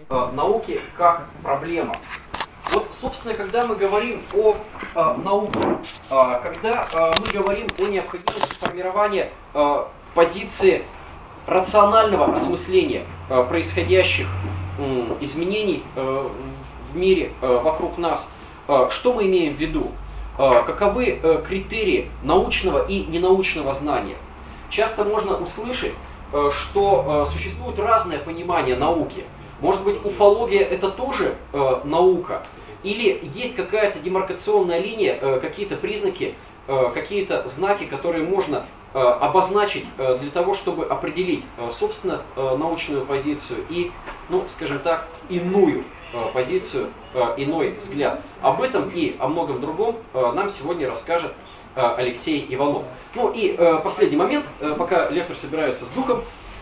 науки как проблема. Вот, собственно, когда мы говорим о науке, когда мы говорим о необходимости формирования позиции рационального осмысления происходящих изменений в мире вокруг нас, что мы имеем в виду? Каковы критерии научного и ненаучного знания? Часто можно услышать, что существует разное понимание науки. Может быть, уфология это тоже наука? Или есть какая-то демаркационная линия, какие-то признаки, какие-то знаки, которые можно обозначить для того, чтобы определить, собственно, научную позицию и, ну, скажем так, иную позицию, иной взгляд. Об этом и о многом другом нам сегодня расскажет Алексей Иванов. Ну и последний момент, пока лектор собирается с духом.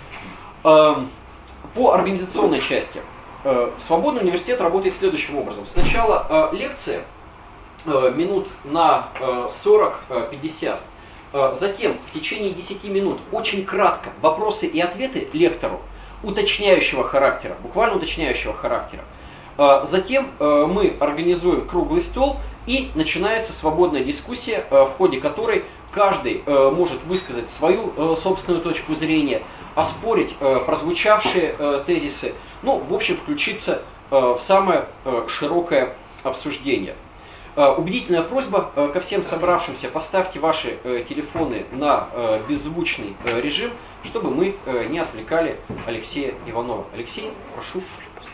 По организационной части. Свободный университет работает следующим образом. Сначала лекция минут на 40-50. Затем в течение 10 минут очень кратко вопросы и ответы лектору уточняющего характера, буквально уточняющего характера. Затем мы организуем круглый стол и начинается свободная дискуссия, в ходе которой каждый может высказать свою собственную точку зрения, оспорить прозвучавшие тезисы, ну, в общем, включиться в самое широкое обсуждение. Убедительная просьба ко всем собравшимся: поставьте ваши телефоны на беззвучный режим, чтобы мы не отвлекали Алексея Иванова. Алексей, прошу.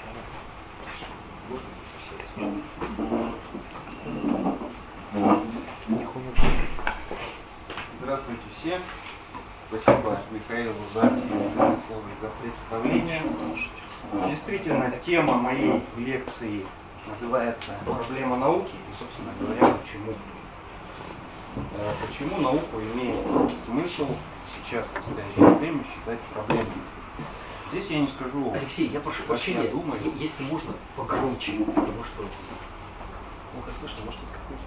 Здравствуйте все. Спасибо Михаилу за слово, за представление. Действительно, тема моей лекции называется «Проблема науки» и, собственно говоря, почему. Почему науку имеет смысл сейчас, в настоящее время, считать проблемой. Здесь я не скажу... Алексей, я прошу прощения, думаю, если можно, погромче, потому что плохо слышно, может,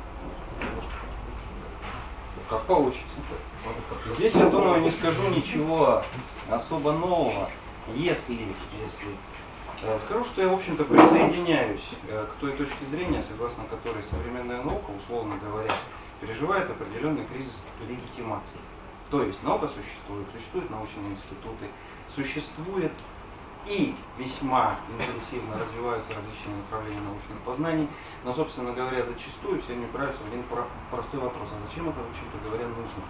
как получится. Здесь, я думаю, не скажу ничего особо нового, если скажу, что я, в общем-то, присоединяюсь к той точке зрения, согласно которой современная наука, условно говоря, переживает определенный кризис легитимации. То есть наука существуют научные институты, существует и весьма интенсивно развиваются различные направления научных познаний, но, собственно говоря, зачастую все они упираются в один простой вопрос: а зачем это, в общем-то говоря, нужно?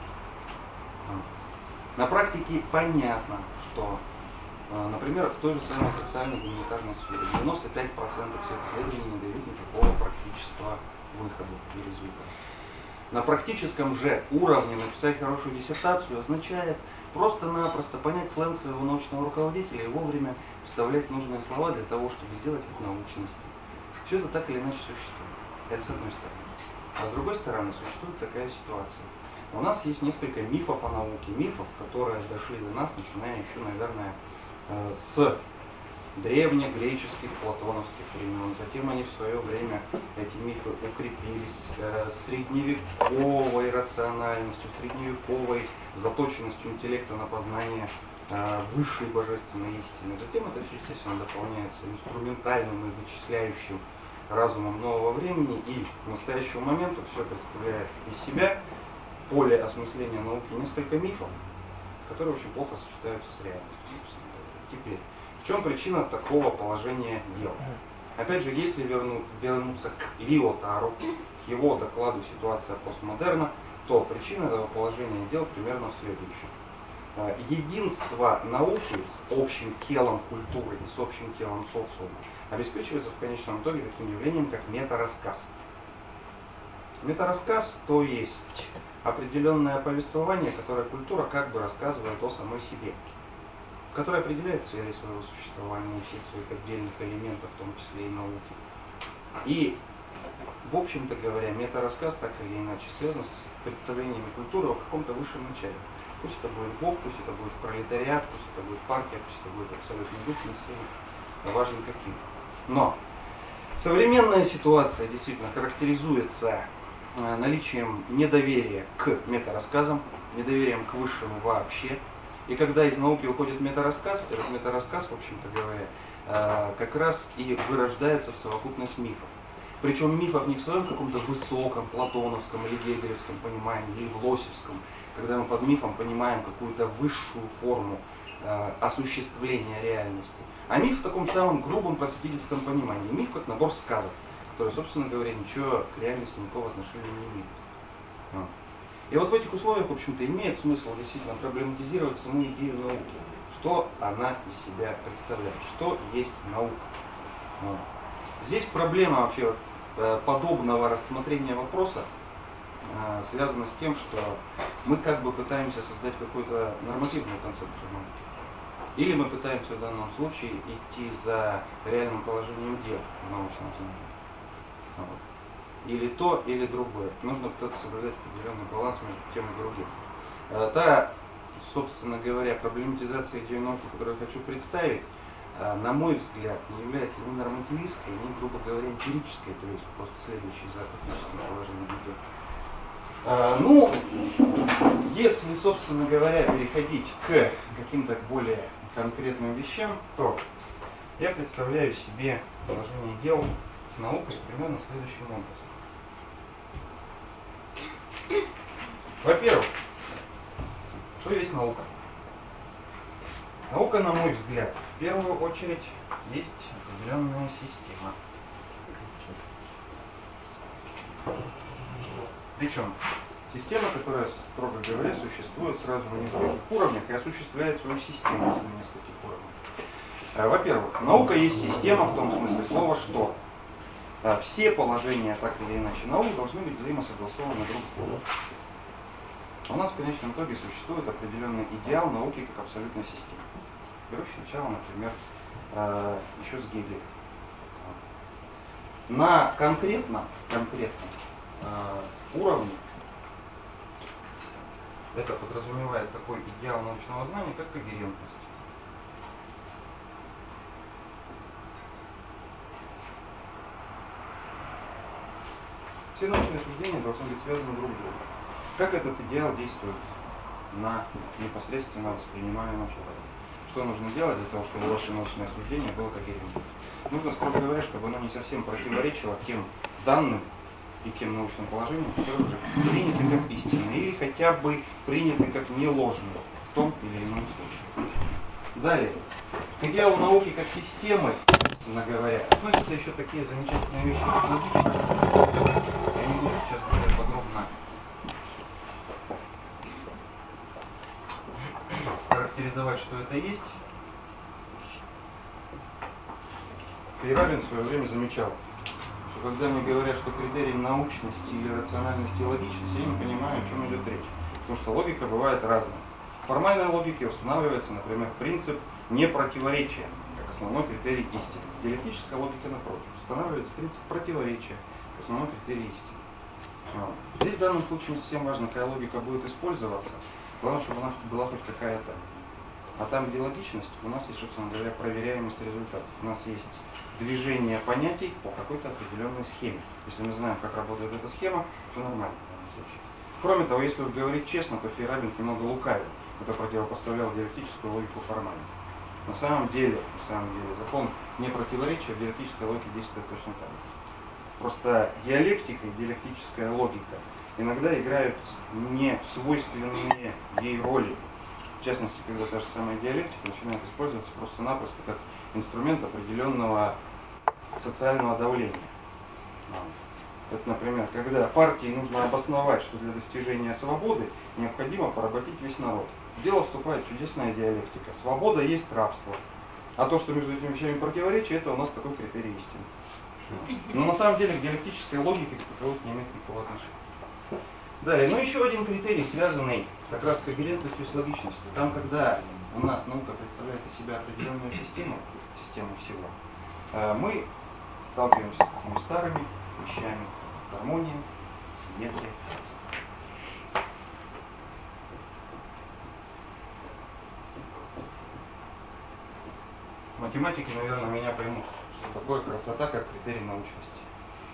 На практике понятно, что, например, в той же самой социально-гуманитарной сфере 95% всех исследований не дают никакого практического выхода и результата. На практическом же уровне написать хорошую диссертацию означает просто-напросто понять сленг своего научного руководителя и вовремя вставлять нужные слова для того, чтобы сделать их научностью. Все это так или иначе существует. Это с одной стороны. А с другой стороны существует такая ситуация. У нас есть несколько мифов о науке, мифов, которые дошли до нас, начиная еще, наверное, с древнегреческих, платоновских времен. Затем они в свое время, эти мифы, укрепились средневековой рациональностью, средневековой заточенностью интеллекта на познание высшей божественной истины. Затем это все, естественно, дополняется инструментальным и вычисляющим разумом нового времени, и к настоящему моменту все представляет из себя поле осмысления науки несколько мифов, которые очень плохо сочетаются с реальностью. Теперь, в чем причина такого положения дел? Опять же, если вернуться к Лиотару, к его докладу «Ситуация постмодерна», то причина этого положения дел примерно в следующем. Единство науки с общим телом культуры и с общим телом социума обеспечивается в конечном итоге таким явлением, как метарассказ. Метарассказ, то есть определенное повествование, которое культура как бы рассказывает о самой себе, которое определяет цели своего существования и всех своих отдельных элементов, в том числе и науки. И, в общем-то говоря, метарассказ так или иначе связан с представлениями культуры о каком-то высшем начале. Пусть это будет Бог, пусть это будет пролетариат, пусть это будет партия, пусть это будет абсолютный дух, не сильно важен каким. Но современная ситуация действительно характеризуется наличием недоверия к метарассказам, недоверием к высшему вообще. И когда из науки уходит метарассказ, этот метарассказ, в общем-то говоря, как раз и вырождается в совокупность мифов. Причем мифов не в своем каком-то высоком, платоновском или гегелевском понимании, или в лосевском, когда мы под мифом понимаем какую-то высшую форму осуществления реальности. А миф в таком самом грубом просветительском понимании. Миф как набор сказок, которые, собственно говоря, ничего к реальности никакого отношения не имеют. И вот в этих условиях, в общем-то, имеет смысл действительно проблематизировать саму идею науки. Что она из себя представляет, что есть наука. Здесь проблема вообще подобного рассмотрения вопроса связана с тем, что мы как бы пытаемся создать какую-то нормативную концепцию науки. Или мы пытаемся в данном случае идти за реальным положением дел в научном знании. Или то, или другое. Нужно пытаться соблюдать определенный баланс между тем и другим. Та, собственно говоря, проблематизация идеи науки, которую я хочу представить, на мой взгляд, не является ни нормативистской, ни, грубо говоря, эмпирической, то есть просто следующей за фактическим положением дел. Если, собственно говоря, переходить к каким-то более конкретным вещам, то я представляю себе положение дел с наукой примерно следующим образом. Во-первых, что есть наука? Наука, на мой взгляд, в первую очередь есть определенная система. Причем система, которая, строго говоря, существует сразу на нескольких уровнях и осуществляет свою систему на нескольких уровнях. Во-первых, наука есть система в том смысле слова, что все положения, так или иначе, науки должны быть взаимосогласованы друг с другом. У нас в конечном итоге существует определенный идеал науки как абсолютной системы. Берущий начало, например, еще с Гегеля. На конкретном уровне это подразумевает такой идеал научного знания, как когерентность. Все научные суждения должны быть связаны друг с другом. Как этот идеал действует на непосредственно воспринимаемом человеке? Что нужно делать для того, чтобы ваше научное суждение было когерентным? Нужно, строго говоря, чтобы оно не совсем противоречило тем данным и тем научным положениям, которые уже приняты как истинные, или хотя бы приняты как неложные в том или ином случае. Далее, к идеалу науки как системы, собственно говоря, относятся еще такие замечательные вещи, как логичность. Я не буду сейчас более подробно характеризовать, что это есть. Фейерабен в свое время замечал, что когда мне говорят, что критерий научности или рациональности и логичности, я не понимаю, о чем идет речь. Потому что логика бывает разная. В формальной логике устанавливается, например, принцип непротиворечия, как основной критерий истины. В диалектической логике, напротив, устанавливается принцип противоречия, как основной критерий истины. Здесь в данном случае не совсем важно, какая логика будет использоваться. Главное, чтобы она была хоть какая-то. А там, где логичность, у нас есть, собственно говоря, проверяемость результатов. У нас есть движение понятий по какой-то определенной схеме. Если мы знаем, как работает эта схема, то нормально в данном случае. Кроме того, если уж говорить честно, то Фейерабен немного лукавил, когда противопоставлял диалектическую логику формальной. На самом деле, закон непротиворечия в диалектической логике действует точно так же. Просто диалектика и диалектическая логика иногда играют не свойственные ей роли. В частности, когда та же самая диалектика начинает использоваться просто-напросто как инструмент определенного социального давления. Это, например, когда партии нужно обосновать, что для достижения свободы необходимо поработить весь народ. В дело вступает чудесная диалектика. Свобода есть рабство. А то, что между этими вещами противоречие, это у нас такой критерий истины. Но на самом деле к диалектической логике как таковой не имеет никакого отношения. Далее, еще один критерий, связанный как раз с когерентностью и с логичностью. Там, когда у нас наука представляет из себя определенную систему всего, мы сталкиваемся с такими старыми вещами: гармония, симметрия. Математики, наверное, меня поймут, что такое красота как критерий научности.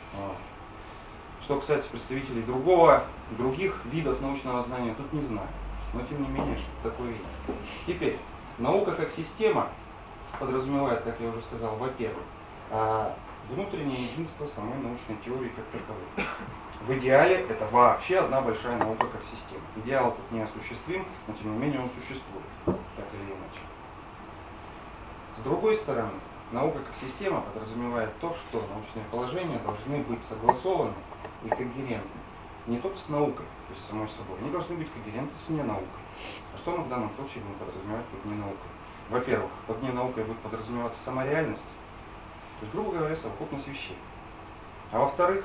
Что касается представителей других видов научного знания, тут не знаю. Но тем не менее, что такое есть. Теперь, наука как система подразумевает, как я уже сказал, во-первых, внутреннее единство самой научной теории как таковой. В идеале это вообще одна большая наука как система. Идеал тут неосуществим, но тем не менее он существует, так или иначе. С другой стороны, наука как система подразумевает то, что научные положения должны быть согласованы и когерентны. Не только с наукой, то есть самой собой, они должны быть когерентны с ненаукой. А что мы в данном случае будем подразумевать под ненаукой? Во-первых, под ненаукой будет подразумеваться сама реальность, то есть, грубо говоря, совокупность вещей. А во-вторых,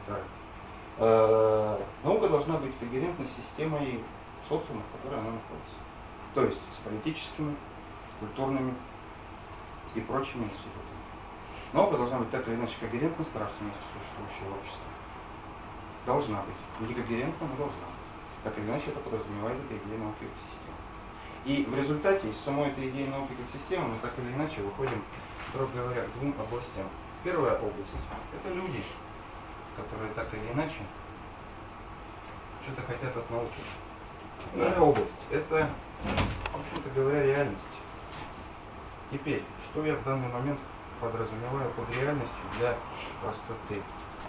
наука должна быть когерентной с системой социума, в которой она находится. То есть с политическими, культурными и прочими институтами. Наука должна быть так или иначе когерентна с нравственностью существующего общества. Должна быть. Не когерентна, но должна быть. Так или иначе это подразумевает эта идея науки как системы. И в результате из самой этой идеи науки как системы мы так или иначе выходим, строго говоря, к двум областям. Первая область – это люди, которые так или иначе что-то хотят от науки. Вторая область – это, в общем-то говоря, реальность. Теперь, что я в данный момент подразумеваю под реальностью для простоты?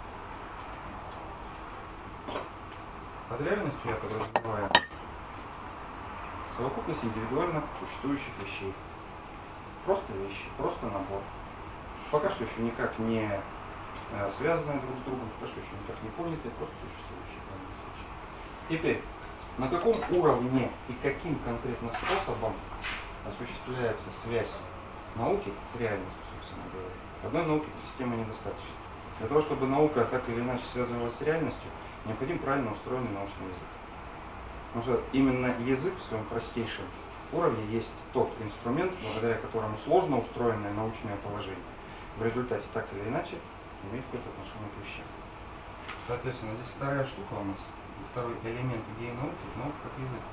Под реальностью я подразумеваю совокупность индивидуально существующих вещей. Просто вещи, просто набор. Пока что еще никак не связанные друг с другом, пока что еще никак не понятые, просто существующие в данном случае. Теперь, на каком уровне и каким конкретно способом осуществляется связь науки с реальностью, собственно говоря? Одной науки системы недостаточно. Для того, чтобы наука так или иначе связывалась с реальностью, необходим правильно устроенный научный язык. Потому что именно язык в своем простейшем уровне есть тот инструмент, благодаря которому сложно устроенное научное положение в результате так или иначе имеет какое-то отношение к вещам. Соответственно, здесь вторая штука у нас, второй элемент идеи науки, наука как язык.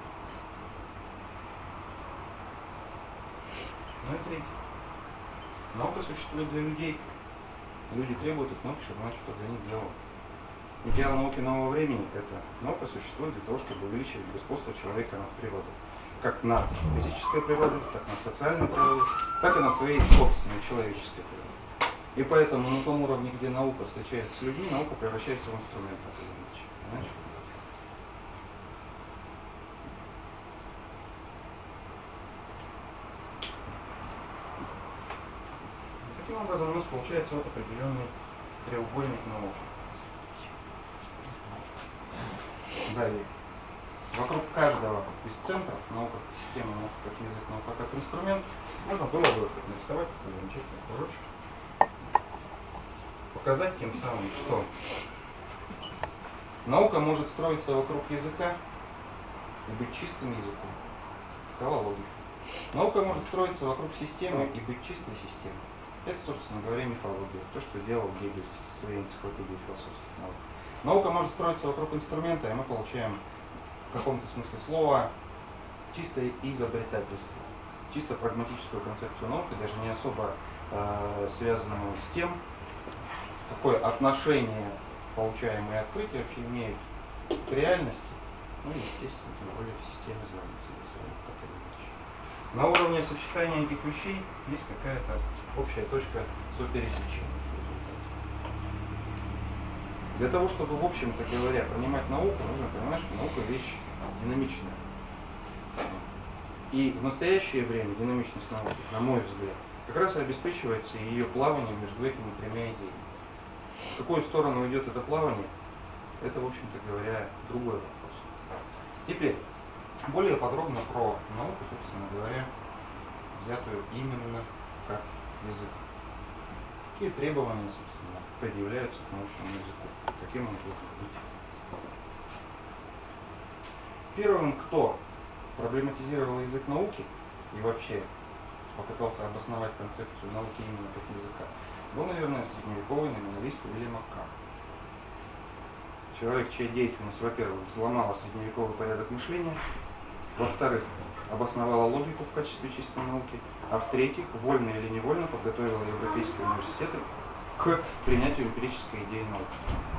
Ну и третий. Наука существует для людей. Люди требуют от науки, чтобы она что-то для них делала. Идеал науки нового времени – это наука существует для того, чтобы увеличивать господство человека над природой. Как над физической природой, так и над социальной природой, так и над своей собственной человеческой природой. И поэтому на том уровне, где наука встречается с людьми, наука превращается в инструмент, так или иначе. Иначе. Таким образом у нас получается вот определенный треугольник науки. Далее. Вокруг каждого из центров, наука как система, наука как язык, наука как инструмент, можно было бы нарисовать такой замечательный кружочек. Показать тем самым, что наука может строиться вокруг языка и быть чистым языком. Сказала логика. Наука может строиться вокруг системы и быть чистой системой. Это, собственно говоря, мифология. То, что делал Гегель со своей энциклопедией философских наук. Наука может строиться вокруг инструмента, и мы получаем в каком-то смысле слова чистое изобретательство. Чисто прагматическую концепцию науки, даже не особо связанную с тем, какое отношение получаемые открытия вообще имеют к реальности, ну и, естественно, тем более в системе знаний. На уровне сочетания этих вещей есть какая-то общая точка сопересечения. Для того, чтобы, в общем-то говоря, понимать науку, нужно понимать, что наука вещь динамичная. И в настоящее время динамичность науки, на мой взгляд, как раз и обеспечивается ее плаванием между этими тремя идеями. В какую сторону идет это плавание, это, в общем-то говоря, другой вопрос. Теперь, более подробно про науку, собственно говоря, взятую именно как язык. Какие требования, собственно, предъявляются к научному языку? Каким он должен быть? Первым, кто проблематизировал язык науки и вообще попытался обосновать концепцию науки именно как языка, был, наверное, средневековый номиналист Уильям Маккар. Человек, чья деятельность, во-первых, взломала средневековый порядок мышления, во-вторых, обосновала логику в качестве чистой науки, а в-третьих, вольно или невольно подготовила европейские университеты к принятию эмпирической идеи науки.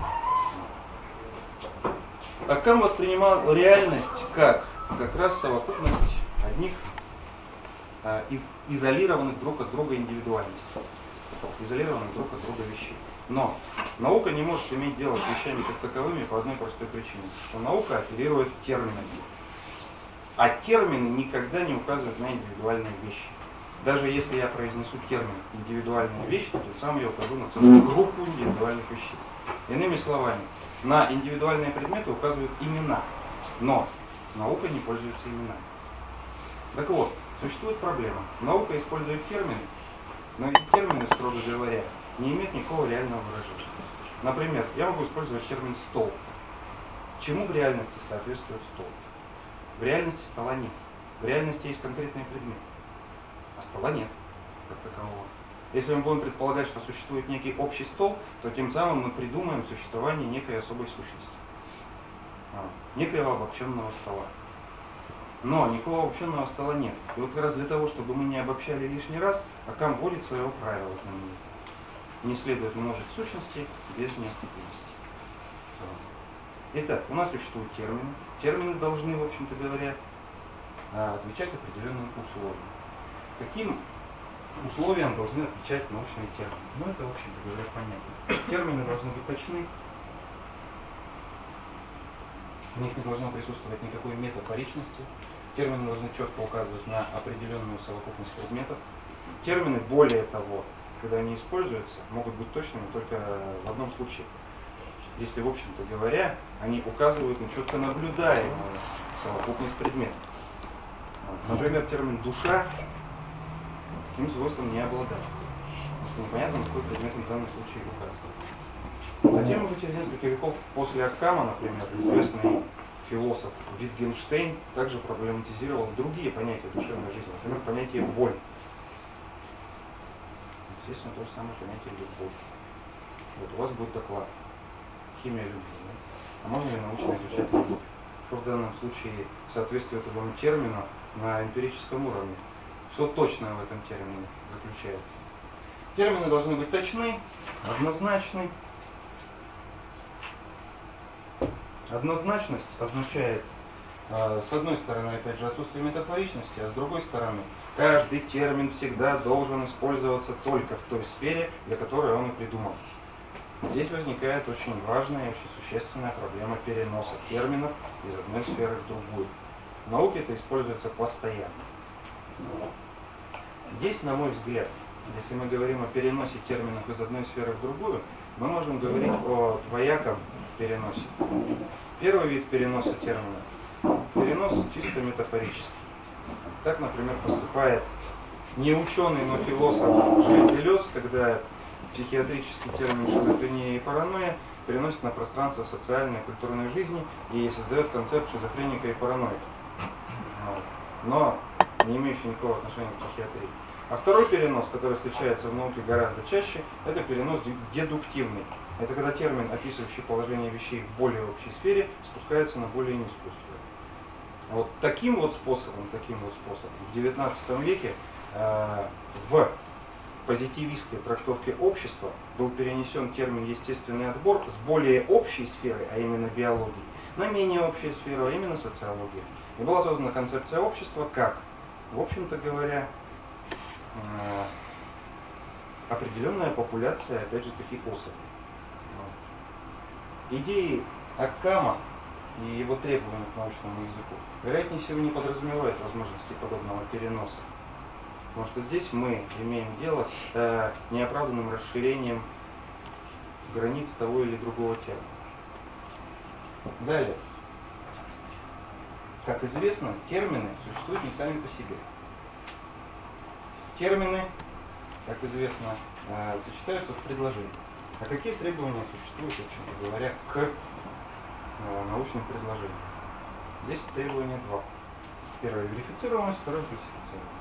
Маккар воспринимал реальность как раз совокупность одних изолированных друг от друга индивидуальностей, изолированных друг от друга вещей. Но наука не может иметь дело с вещами как таковыми по одной простой причине, что наука оперирует терминами. А термины никогда не указывают на индивидуальные вещи. Даже если я произнесу термин «индивидуальная вещь», то тем самым я укажу на целую группу индивидуальных вещей. Иными словами, на индивидуальные предметы указывают имена, но наука не пользуется именами. Так вот, существует проблема. Наука использует термины, но эти термины, строго говоря, не имеют никакого реального выражения. Например, я могу использовать термин «стол». Чему в реальности соответствует стол? В реальности стола нет. В реальности есть конкретный предмет, а стола нет как такового. Если мы будем предполагать, что существует некий общий стол, то тем самым мы придумаем существование некой особой сущности, некоего обобщенного стола. Но никакого обобщенного стола нет. И вот как раз для того, чтобы мы не обобщали лишний раз, Акам вводит своего правила знаменитого. Не следует множить сущности без необходимости. Итак, у нас существуют термины. Термины должны, в общем-то говоря, отвечать определенным условиям. Каким условиям должны отвечать научные термины? Ну, это, в общем-то говоря, понятно. Термины должны быть точны. В них не должно присутствовать никакой метафоричности. Термины должны четко указывать на определенную совокупность предметов. Термины, более того, когда они используются, могут быть точными только в одном случае. Если, в общем-то говоря, они указывают на четко наблюдаемую совокупность предметов. Например, термин «душа» таким свойством не обладает. Потому что непонятно, на какой предмет в данном случае указывает. Затем, уже через несколько веков после Аккама, например, известный философ Витгенштейн также проблематизировал другие понятия душевной жизни. Например, понятие «боль». Естественно, то же самое понятие «боль». Вот у вас будет доклад. Химия любви. Да? А можно ли научно изучать любовь? Что в данном случае соответствует этому термину на эмпирическом уровне? Что точно в этом термине заключается? Термины должны быть точны, однозначны. Однозначность означает, с одной стороны, опять же, отсутствие метафоричности, а с другой стороны, каждый термин всегда должен использоваться только в той сфере, для которой он и придуман. Здесь возникает очень важная и очень существенная проблема переноса терминов из одной сферы в другую. В науке это используется постоянно. Здесь, на мой взгляд, если мы говорим о переносе терминов из одной сферы в другую, мы можем говорить о двояком переносе. Первый вид переноса терминов – перенос чисто метафорический. Так, например, поступает не ученый, но философ Жиль Делез, когда психиатрический термин шизофрения и паранойя переносит на пространство социальной и культурной жизни и создает концепт шизофреника и параноика, но не имеющий никакого отношения к психиатрии. А второй перенос, который встречается в науке гораздо чаще, это перенос дедуктивный. Это когда термин, описывающий положение вещей в более общей сфере, спускается на более низкую сферу. Вот таким вот способом в XIX веке в позитивистской трактовке общества был перенесен термин «естественный отбор» с более общей сферы, а именно биологии, на менее общую сферу, а именно социологию. И была создана концепция общества как, в общем-то говоря, определенная популяция, опять же, таких особей. Идеи Аккама и его требования к научному языку, вероятнее всего, не подразумевают возможности подобного переноса. Потому что здесь мы имеем дело с неоправданным расширением границ того или другого термина. Далее. Как известно, термины существуют не сами по себе. Термины, как известно, сочетаются в предложениях. А какие требования существуют, в общем-то говоря, к научным предложениям? Здесь требования два. Первое — верифицируемость, второе — классифицируемость.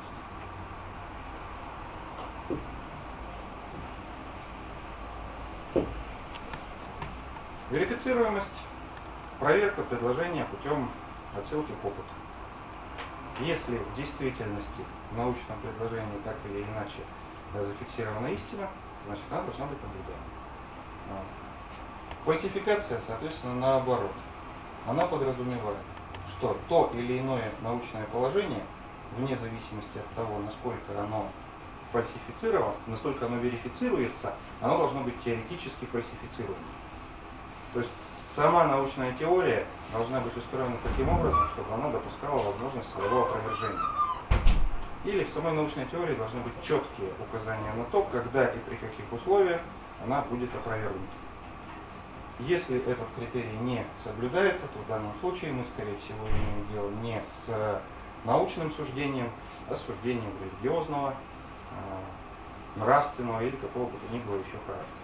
Верифицируемость – проверка предложения путем отсылки к опыту. Если в действительности в научном предложении так или иначе зафиксирована истина, значит она должна быть наблюдаема. Фальсификация, соответственно, наоборот. Она подразумевает, что то или иное научное положение вне зависимости от того, насколько оно фальсифицировано, насколько оно верифицируется, оно должно быть теоретически фальсифицировано. То есть сама научная теория должна быть устроена таким образом, чтобы она допускала возможность своего опровержения. Или в самой научной теории должны быть четкие указания на то, когда и при каких условиях она будет опровергнута. Если этот критерий не соблюдается, то в данном случае мы, скорее всего, имеем дело не с научным суждением, а с суждением религиозного, нравственного или какого бы то ни было еще характера.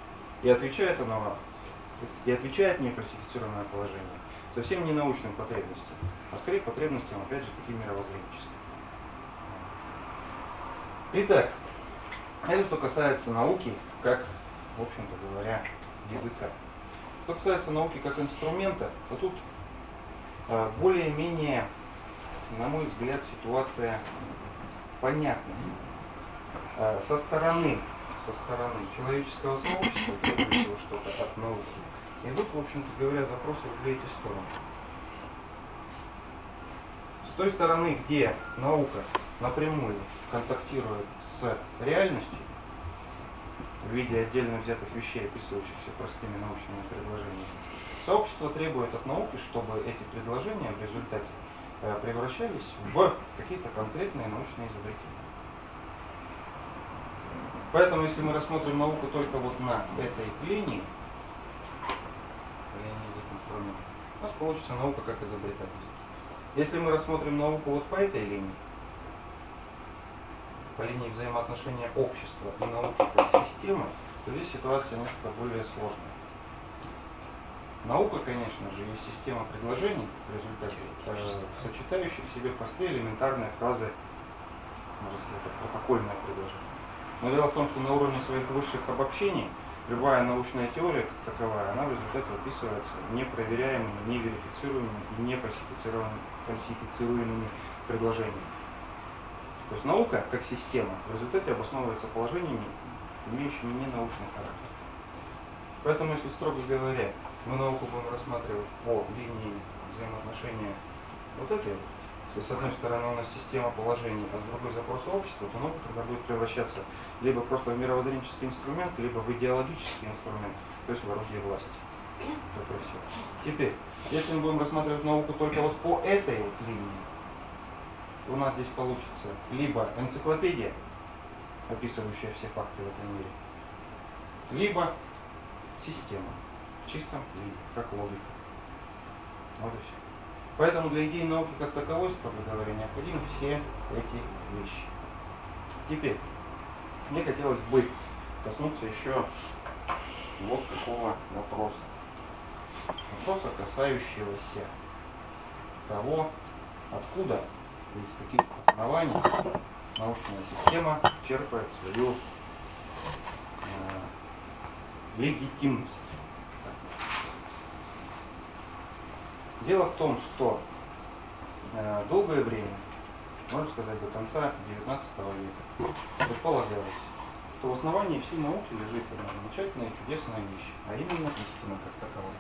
И отвечает нефальсифицируемое положение совсем не научным потребностям, а скорее потребностям, опять же, таким мировоззренческим. Итак, это что касается науки, как, в общем-то говоря, языка. Что касается науки как инструмента, то тут более-менее, на мой взгляд, ситуация понятна. Со стороны человеческого сообщества, требующего что-то от науки, идут, в общем-то говоря, запросы в две эти стороны. С той стороны, где наука напрямую контактирует с реальностью, в виде отдельно взятых вещей, описывающихся простыми научными предложениями, сообщество требует от науки, чтобы эти предложения в результате превращались в какие-то конкретные научные изобретения. Поэтому, если мы рассмотрим науку только вот на этой линии язык инструмент, у нас получится наука как изобретательство. Если мы рассмотрим науку вот по этой линии, по линии взаимоотношения общества и науки как системы, то здесь ситуация несколько более сложная. Наука, конечно же, есть система предложений в результате, сочетающих в себе простые элементарные фразы, можно сказать, протокольное предложение. Но дело в том, что на уровне своих высших обобщений любая научная теория, как таковая, она в результате описывается непроверяемыми, неверифицируемыми и не фальсифицируемыми предложениями. То есть наука, как система, в результате обосновывается положениями, имеющими ненаучный характер. Поэтому, если строго говоря, мы науку будем рассматривать по линии взаимоотношения вот этой, если с одной стороны у нас система положений, а с другой запрос общества, то наука тогда будет превращаться либо просто в мировоззренческий инструмент, либо в идеологический инструмент, то есть в орудие власти. Только все. Теперь, если мы будем рассматривать науку только вот по этой вот линии, у нас здесь получится либо энциклопедия, описывающая все факты в этом мире, либо система в чистом виде, как логика. Вот и все. Поэтому для идеи науки как таковой, строго говоря, необходимы все эти вещи. Теперь, мне хотелось бы коснуться еще вот такого вопроса. Вопроса, касающегося того, откуда и из каких оснований научная система черпает свою легитимность. Дело в том, что долгое время, можно сказать, до конца XIX века, предполагалось, что в основании всей науки лежит одна замечательная и чудесная вещь, а именно истина как таковая.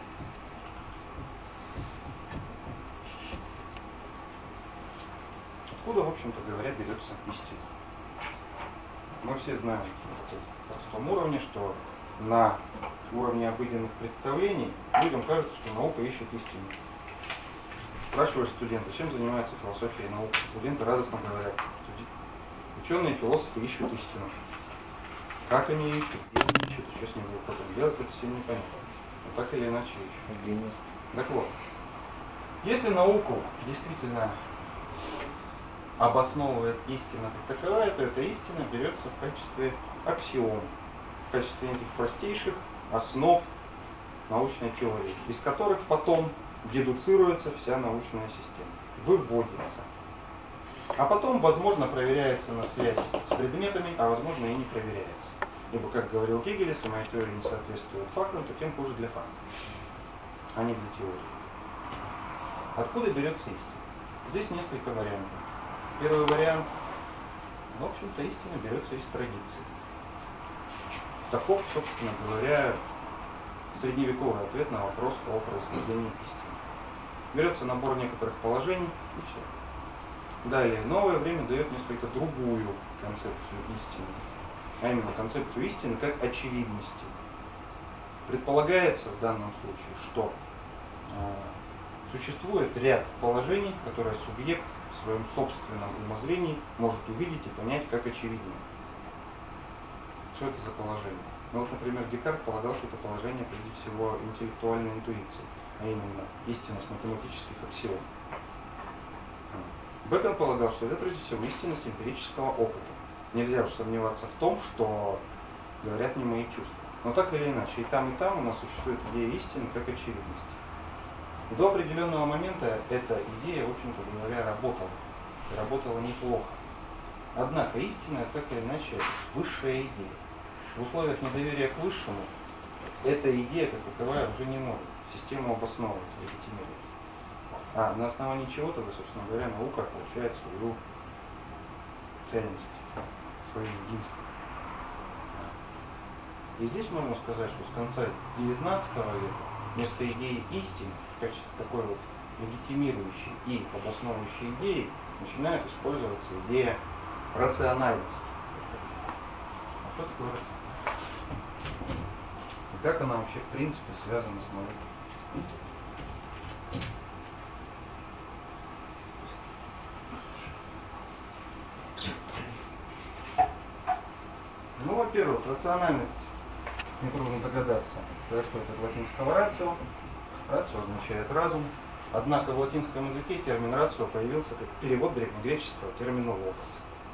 Откуда, в общем-то говоря, берется истина? Мы все знаем на простом уровне, что на уровне обыденных представлений людям кажется, что наука ищет истину. Спрашиваешь студента, чем занимается философия и наука? Студенты радостно говорят, ученые и философы ищут истину. Как они ищут, где они ищут, что с ним будет потом делать, это все непонятно. Но так или иначе ищут. Так вот, если науку действительно обосновывает истина как таковая, то эта истина берется в качестве аксиом, в качестве этих простейших основ научной теории, из которых потом дедуцируется вся научная система, выводится. А потом, возможно, проверяется на связь с предметами, а возможно и не проверяется. Ибо, как говорил Гегель, если моя теория не соответствует фактам, то тем хуже для фактов, а не для теории. Откуда берется истина? Здесь несколько вариантов. Первый вариант, в общем-то, истина берется из традиции. Таков, собственно говоря, средневековый ответ на вопрос о происхождении истины. Берется набор некоторых положений и все. Далее, новое время дает несколько другую концепцию истины, а именно концепцию истины как очевидности. Предполагается в данном случае, что существует ряд положений, которые субъект в своем собственном умозрении может увидеть и понять как очевидные. Что это за положение? Ну вот, например, Декарт полагал, что это положение прежде всего интеллектуальной интуиции, а именно истинность математических аксиом. Бэкон полагал, что это прежде всего истинность эмпирического опыта. Нельзя уж сомневаться в том, что говорят не мои чувства. Но так или иначе, и там у нас существует идея истины как очевидности. И до определенного момента эта идея, в общем-то говоря, работала. И работала неплохо. Однако истина, так или иначе, высшая идея. В условиях недоверия к высшему эта идея, как таковая, уже не может систему обосновывать, легитимировать. А на основании чего тогда, собственно говоря, наука получает свою ценность, свое единство. И здесь можно сказать, что с конца XIX века вместо идеи истины в качестве такой вот легитимирующей и обосновывающей идеи начинает использоваться идея рациональности. А что такое рациональность? И как она вообще в принципе связана с наукой? Ну, во-первых, рациональность, нетрудно догадаться, происходит от латинского рацио. Рацио означает разум. Однако в латинском языке термин рацио появился как перевод древнегреческого термина логос.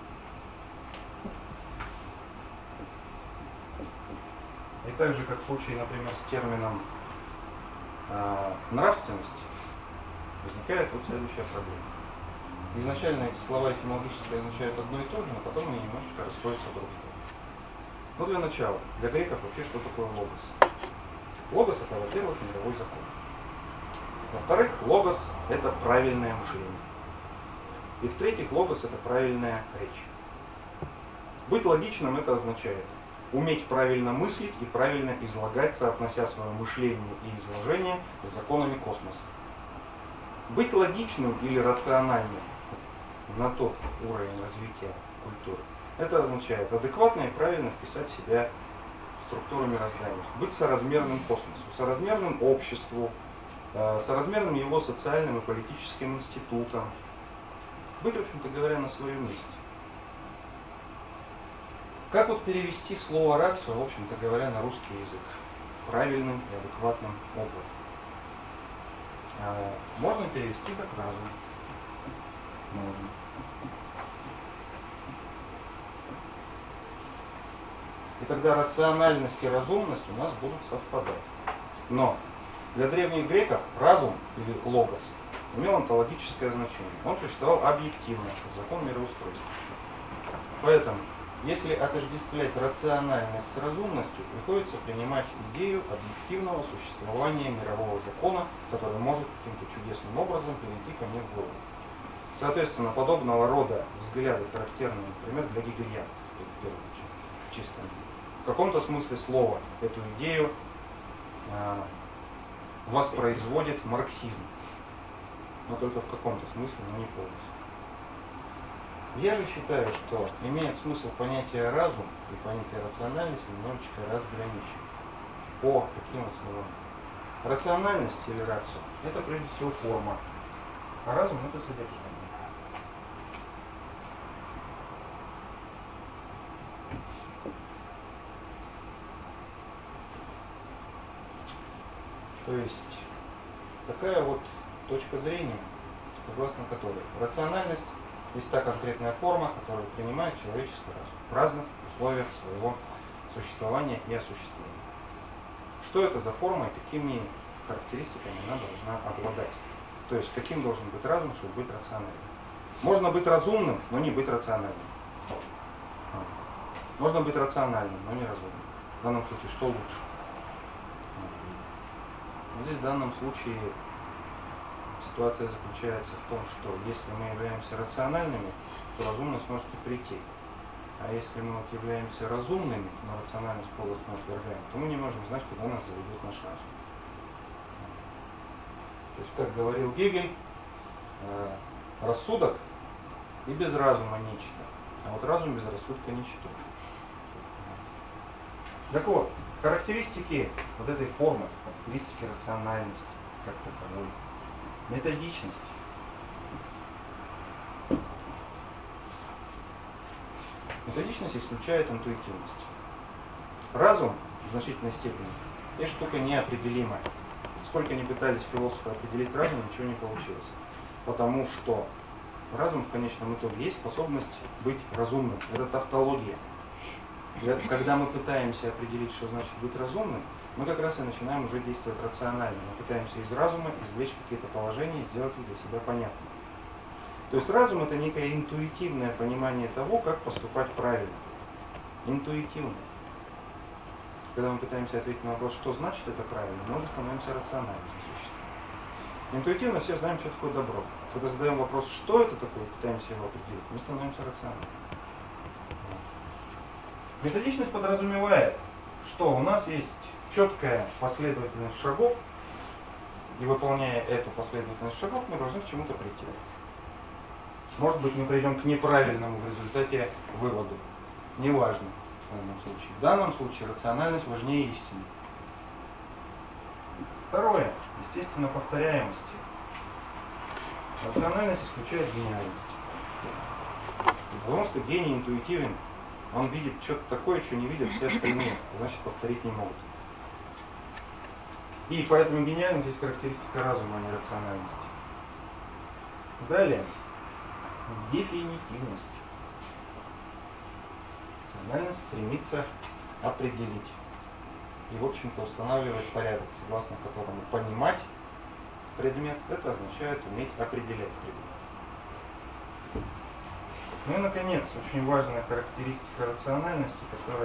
И так же, как в случае, например, с термином нравственность, возникает вот следующая проблема. Изначально эти слова этимологически означают одно и то же, но потом они немножечко расходятся друг с другом. Ну, для начала, для греков вообще что такое логос? Логос это, во-первых, мировой закон. Во-вторых, логос это правильное мышление. И в-третьих, логос это правильная речь. Быть логичным это означает уметь правильно мыслить и правильно излагать, соотнося свое мышление и изложение с законами космоса. Быть логичным или рациональным на тот уровень развития культуры, это означает адекватно и правильно вписать себя в структуру мироздания. Быть соразмерным космосу, соразмерным обществу, соразмерным его социальным и политическим институтам. Быть, в общем-то говоря, на своем месте. Как вот перевести слово рацио, в общем-то говоря, на русский язык правильным и адекватным образом? Можно перевести как разум. Можно. И тогда рациональность и разумность у нас будут совпадать. Но для древних греков разум или логос имел онтологическое значение. Он существовал объективно, как закон мироустройства. Поэтому, если отождествлять рациональность с разумностью, приходится принимать идею объективного существования мирового закона, который может каким-то чудесным образом перейти ко мне в голову. Соответственно, подобного рода взгляды характерны, например, для гегельянцев, в первую очередь, в чистом виде. В каком-то смысле слова эту идею воспроизводит марксизм, но только в каком-то смысле, но не полностью. Я же считаю, что имеет смысл понятие разум и понятие рациональности немножечко разграничить. По каким основам? Рациональность или рацио – это прежде всего форма, а разум – это содержание. То есть такая вот точка зрения, согласно которой рациональность есть та конкретная форма, которую принимает человеческий разум в разных условиях своего существования и осуществления. Что это за форма и какими характеристиками она должна обладать? То есть каким должен быть разум, чтобы быть рациональным? Можно быть разумным, но не быть рациональным. Можно быть рациональным, но не разумным. В данном случае что лучше? Здесь в данном случае ситуация заключается в том, что если мы являемся рациональными, то разумность может и прийти. А если мы вот являемся разумными, но рациональность полностью отвергаем, то мы не можем знать, куда нас заведет наш разум. То есть, как говорил Гегель, рассудок и без разума нечто. А вот разум без рассудка ничто. Так вот, характеристики вот этой формы, характеристики рациональности, как таковой, методичности. Методичность исключает интуитивность. Разум в значительной степени – это штука неопределимая. Сколько ни пытались философы определить разум, ничего не получилось. Потому что разум в конечном итоге есть способность быть разумным. Это тавтология. Когда мы пытаемся определить, что значит быть разумным, мы как раз и начинаем уже действовать рационально. Мы пытаемся из разума извлечь какие-то положения и сделать их для себя понятными. То есть разум – это некое интуитивное понимание того, как поступать правильно. Интуитивно. Когда мы пытаемся ответить на вопрос, что значит это правильно, мы уже становимся рациональными существами. Интуитивно все знаем, что такое добро. Когда задаем вопрос, что это такое, пытаемся его определить, мы становимся рациональными. Методичность подразумевает, что у нас есть четкая последовательность шагов, и выполняя эту последовательность шагов, мы должны к чему-то прийти. Может быть, мы придем к неправильному в результате выводу. Неважно в данном случае. В данном случае рациональность важнее истины. Второе. Естественно, повторяемость. Рациональность исключает гениальность. Потому что гений интуитивен. Он видит что-то такое, что не видят все остальные, значит повторить не могут. И поэтому гениальность есть характеристика разума, а не рациональности. Далее. Дефинитивность. Рациональность стремится определить. И, в общем-то, устанавливать порядок, согласно которому понимать предмет, это означает уметь определять предмет. Ну и, наконец, очень важная характеристика рациональности,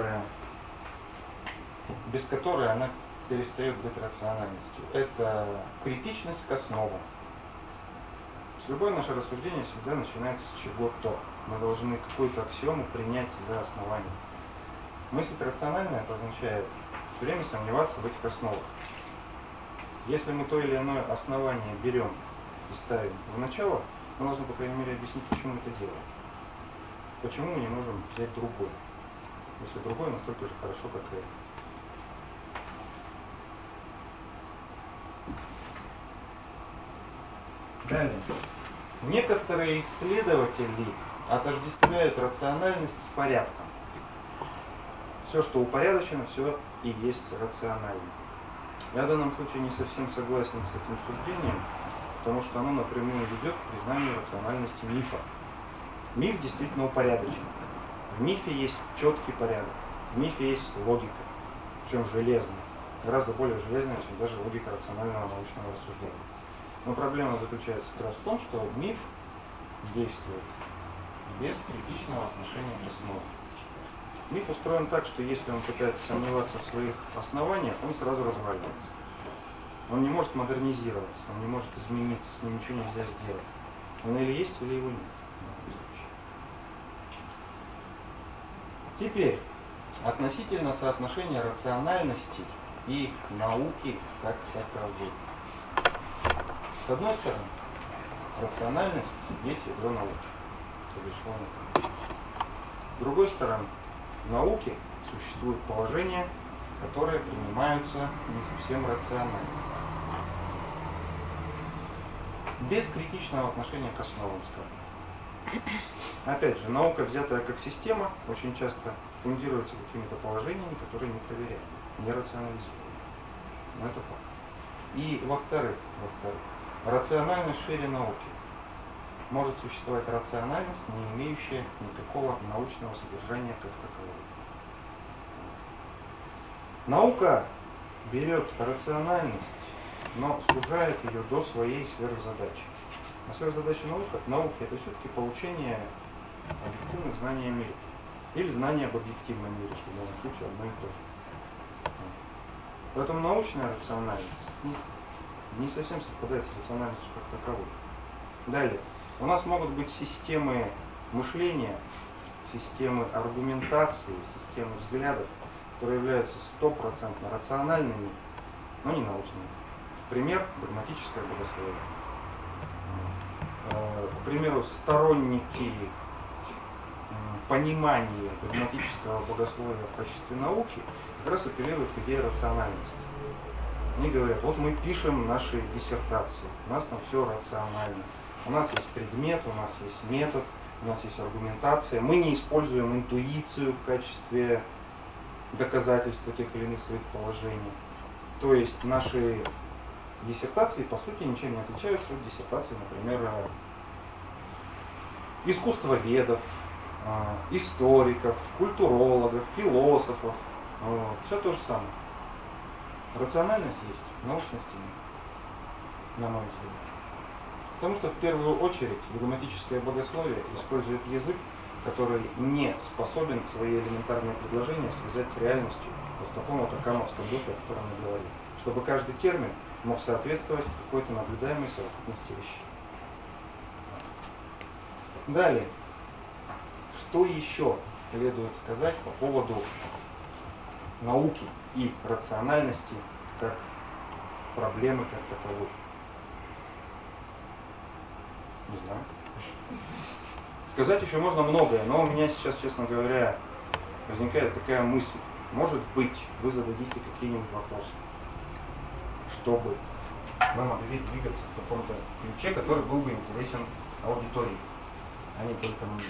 без которой она перестает быть рациональностью. Это критичность к основам. Любое наше рассуждение всегда начинается с чего-то. Мы должны какую-то аксиому принять за основание. Мыслить рационально это означает все время сомневаться в этих основах. Если мы то или иное основание берем и ставим в начало, мы должны, по крайней мере, объяснить, почему мы это делаем. Почему мы не можем взять другое, если другое настолько же хорошо, как это. Далее. Некоторые исследователи отождествляют рациональность с порядком. Все, что упорядочено, все и есть рационально. Я в данном случае не совсем согласен с этим суждением, потому что оно напрямую ведет к признанию рациональности мифа. Миф действительно упорядочен. В мифе есть четкий порядок. В мифе есть логика, причем железная. Гораздо более железная, чем даже логика рационального научного рассуждения. Но проблема заключается как раз в том, что миф действует без критичного отношения к основе. Миф устроен так, что если он пытается сомневаться в своих основаниях, он сразу разваливается. Он не может модернизироваться, он не может измениться, с ним ничего нельзя сделать. Он или есть, или его нет. Теперь, относительно соотношения рациональности и науки как таковой. С одной стороны, рациональность есть ядро науки, безусловно. С другой стороны, в науке существуют положения, которые принимаются не совсем рационально. Без критичного отношения к основам, скажем. Опять же, наука, взятая как система, очень часто фундируется какими-то положениями, которые не проверяют, не рационализируют. Но это факт. И во-вторых, рациональность шире науки. Может существовать рациональность, не имеющая никакого научного содержания как такового. Наука берет рациональность, но сужает ее до своей сверхзадачи. А сверхзадача науки это все-таки получение объективных знаний о мире. Или знания об объективном мире, что в данном случае одно и то же. Поэтому научная рациональность не совсем совпадает с рациональностью как таковой. Далее. У нас могут быть системы мышления, системы аргументации, системы взглядов, которые являются стопроцентно рациональными, но не научными. Пример – догматическое богословие. к примеру, сторонники понимания догматического богословия в качестве науки как раз апеллируют к идее рациональности. Они говорят, вот мы пишем наши диссертации, у нас там все рационально. У нас есть предмет, у нас есть метод, у нас есть аргументация. Мы не используем интуицию в качестве доказательства тех или иных своих положений. То есть наши диссертации по сути ничем не отличаются от диссертаций, например, искусствоведов, историков, культурологов, философов. Вот. Все то же самое. Рациональность есть, научности нет, на мой взгляд. Потому что в первую очередь догматическое богословие использует язык, который не способен свои элементарные предложения связать с реальностью в таком вот акамовском духе, о котором мы говорим. Чтобы каждый термин мог соответствовать какой-то наблюдаемой совокупности вещей. Далее. Что еще следует сказать по поводу науки и рациональности как проблемы как таковой? Не знаю. Сказать еще можно многое, но у меня сейчас, честно говоря, возникает такая мысль. Может быть, вы зададите какие-нибудь вопросы, чтобы мы могли двигаться в каком-то ключе, который был бы интересен аудитории, а не только мне.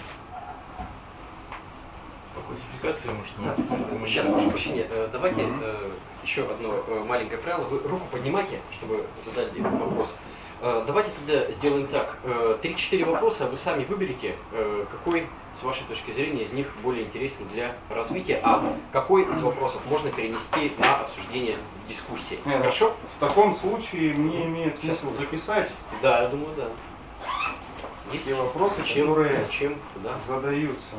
По классификации, может, Да. Сейчас, прошу прощения, давайте еще одно маленькое правило. Вы руку поднимайте, чтобы задали вопрос. Давайте тогда сделаем так. 3-4 вопроса, вы сами выберите, какой, с вашей точки зрения, из них более интересен для развития, а какой из вопросов можно перенести на обсуждение в дискуссии. Хорошо? В таком случае мне имеет смысл записать. Да, я думаю, да. Есть те вопросы, которые задаются.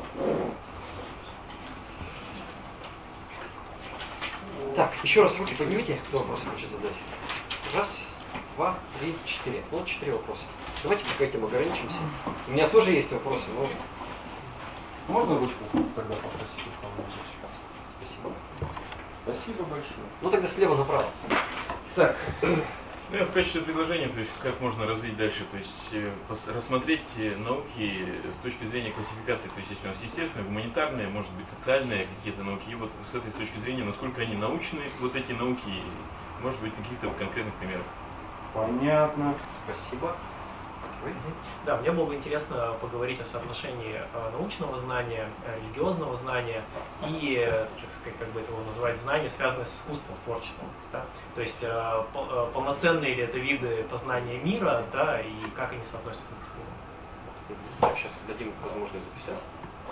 Так, еще раз руки поднимите, кто вопросы хочет задать. Раз, два, три, четыре. Вот 4 вопроса. Давайте пока этим ограничимся. У меня тоже есть вопросы, но... Можно ручку тогда попросить? Спасибо. Спасибо большое. Ну тогда слева направо. Так. Ну, я в качестве предложения, то есть как можно развить дальше, то есть рассмотреть науки с точки зрения классификации, то есть если у нас естественные, гуманитарные, может быть социальные какие-то науки, и вот с этой точки зрения, насколько они научные, вот эти науки, может быть, на каких-то конкретных примерах. Понятно. Спасибо. Да, мне было бы интересно поговорить о соотношении научного знания, религиозного знания и, так сказать, как бы это назвать, знания, связанные с искусством, с творчеством. Да? То есть полноценные ли это виды познания мира, да, и как они соотносятся друг к другу. Так, сейчас дадим возможность записать.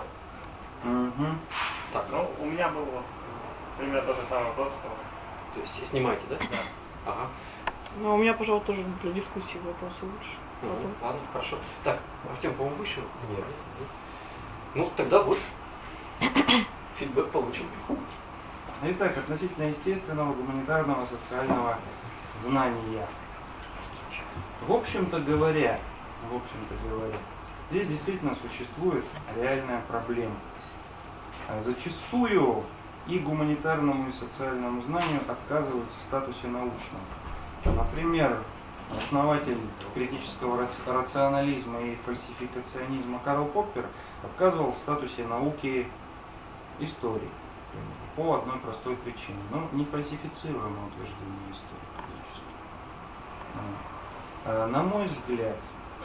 Так, ну у меня был примерно тот же самый вопрос. То есть снимаете, да? Да. Ага. Ну, у меня, пожалуй, тоже для дискуссии вопросы лучше. Ладно, хорошо. Так, Артем, по-моему, вышел? Нет. Ну, тогда вот фидбэк получим. Итак, относительно естественного, гуманитарного, социального знания. В общем-то говоря, здесь действительно существует реальная проблема. Зачастую и гуманитарному, и социальному знанию отказываются в статусе научного. Например, основатель критического рационализма и фальсификационизма Карл Поппер отказывал в статусе науки истории по одной простой причине. Ну, не фальсифицируемое утверждение истории зачастую. На мой взгляд,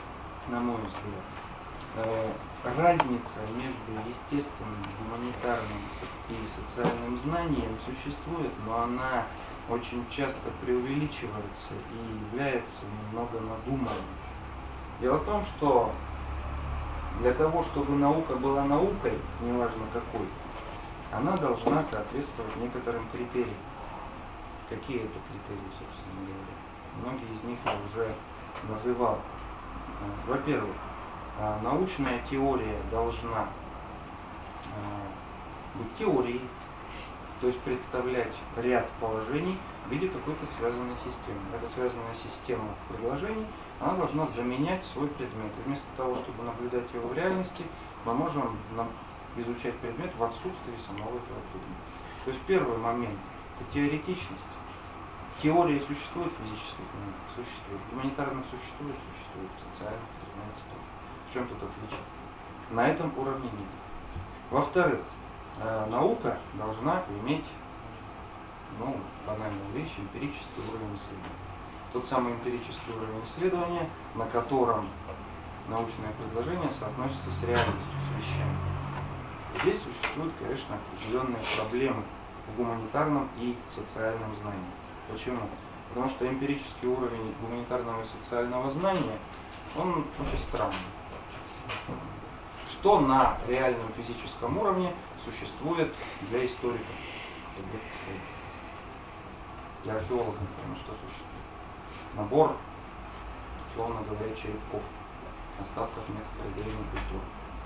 разница между естественным, гуманитарным и социальным знанием существует, но она очень часто преувеличивается и является немного надуманной. Дело в том, что для того, чтобы наука была наукой, неважно какой, она должна соответствовать некоторым критериям. Какие это критерии, собственно говоря? Многие из них я уже называл. Во-первых, научная теория должна быть теорией, то есть представлять ряд положений в виде какой-то связанной системы. Эта связанная система предложений, она должна заменять свой предмет. И вместо того, чтобы наблюдать его в реальности, мы можем изучать предмет в отсутствии самого этого предмета. То есть первый момент – это теоретичность. Теория существует в физических науках, существует. В гуманитарных существует, в социальных становится тоже. В чем тут отличие? На этом уровне нет. Во-вторых, наука должна иметь, банальную вещь, эмпирический уровень исследования. Тот самый эмпирический уровень исследования, на котором научное предложение соотносится с реальностью, с вещами. Здесь существуют, конечно, определенные проблемы в гуманитарном и социальном знании. Почему? Потому что эмпирический уровень гуманитарного и социального знания, он очень странный. Что на реальном физическом уровне существует для историков, для археологов, например, что существует? Набор, условно говоря, черепков, остатков некоторой древней культуры.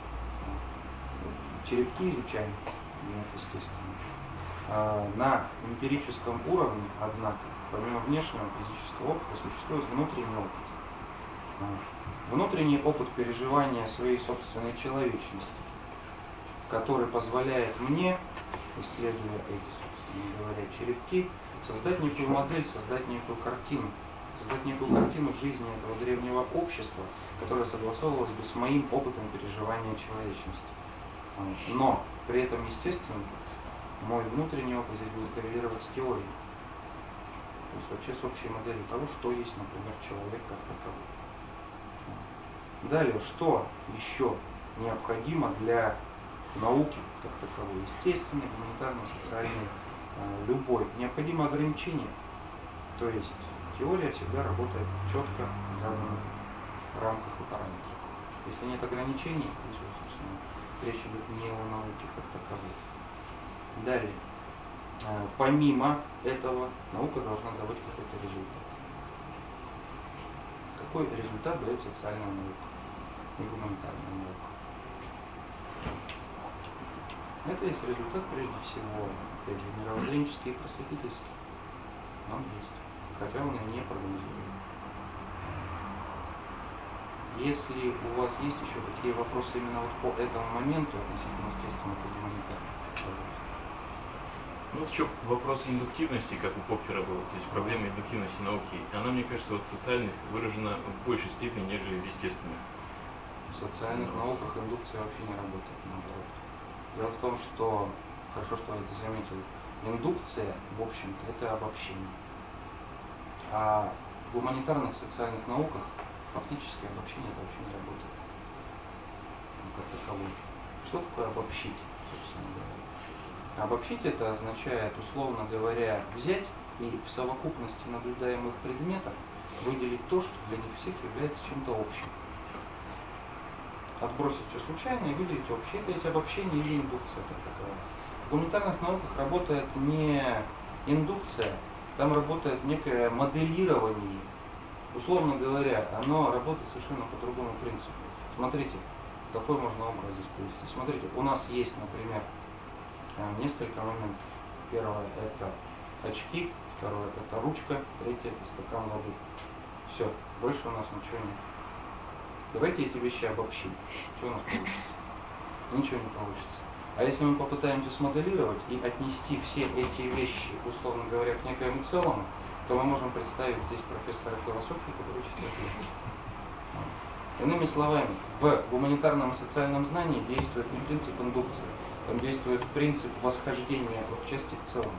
Черепки изучаем, естественно. На эмпирическом уровне, однако, помимо внешнего физического опыта, существует внутренний опыт. Внутренний опыт переживания своей собственной человечности, который позволяет мне, исследуя эти, собственно говоря, черепки, создать некую модель, создать некую картину жизни этого древнего общества, которое согласовывалось бы с моим опытом переживания человечности. Но при этом, естественно, мой внутренний опыт здесь будет коррелировать с теорией. То есть вообще с общей моделью того, что есть, например, человек как таковой. Далее, что еще необходимо для науки как таковой? Естественной, гуманитарной, социальной, любой. Необходимо ограничение. То есть теория всегда работает в четко заданных рамках и параметрах. Если нет ограничений, то, собственно, речь идет не о науке как таковой. Далее, помимо этого, наука должна давать какой-то результат. Какой результат дает социальная наука и гуманитарная наука? Это есть результат, прежде всего, опять же, мировоззренческий и просветительский. Он есть, хотя он и не прогнозируем. Если у вас есть еще какие вопросы именно вот по этому моменту, относительно, естественно, по гуманитарному, пожалуйста. Вот еще вопрос индуктивности, как у Поппера был, то есть проблема индуктивности науки, она, мне кажется, вот в социальных выражена в большей степени, нежели в естественных. В социальных науках индукция вообще не работает, наоборот. Дело в том, что, хорошо, что я это заметил, индукция, в общем-то, это обобщение. А в гуманитарных социальных науках фактически обобщение это вообще не работает. Как таковое. Что такое обобщить, собственно говоря? Обобщить это означает, условно говоря, взять и в совокупности наблюдаемых предметов выделить то, что для них всех является чем-то общим. Отбросить все случайно и выделить общее. Это есть обобщение или индукция как таковая. В гуманитарных науках работает не индукция, там работает некое моделирование. Условно говоря, оно работает совершенно по другому принципу. Смотрите, какой можно образ здесь привести. Смотрите, у нас есть, например, несколько моментов. Первое – это очки, второе – это ручка, третье – это стакан воды. Все, больше у нас ничего нет. Давайте эти вещи обобщим. Что у нас получится? Ничего не получится. А если мы попытаемся смоделировать и отнести все эти вещи, условно говоря, к некоему целому, то мы можем представить здесь профессора философии, который читает лекции. Иными словами, в гуманитарном и социальном знании действует не принцип индукции, там действует принцип восхождения от части к целому.